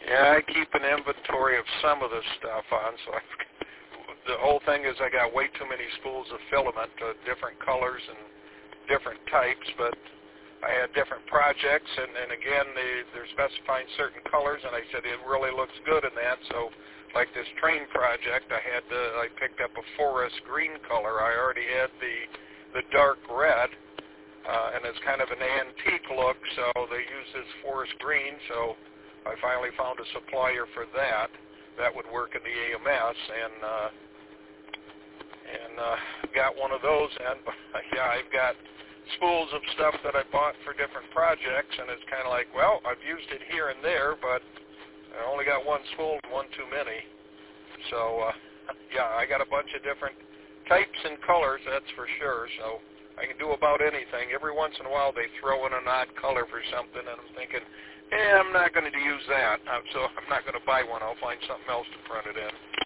Yeah, I keep an inventory of some of this stuff on, so the whole thing is I got way too many spools of filament, different colors and different types, but I had different projects, and again, they're specifying certain colors, and I said it really looks good in that, so like this train project, I picked up a forest green color. I already had the dark red, and it's kind of an antique look, so they use this forest green, so I finally found a supplier for that. That would work in the AMS, and got one of those, and yeah, I've got spools of stuff that I bought for different projects, and it's kind of like, well, I've used it here and there, but I only got one spool and one too many. So, yeah, I got a bunch of different types and colors, that's for sure, so I can do about anything. Every once in a while they throw in an odd color for something, and I'm thinking, I'm not going to use that, so I'm not going to buy one. I'll find something else to print it in.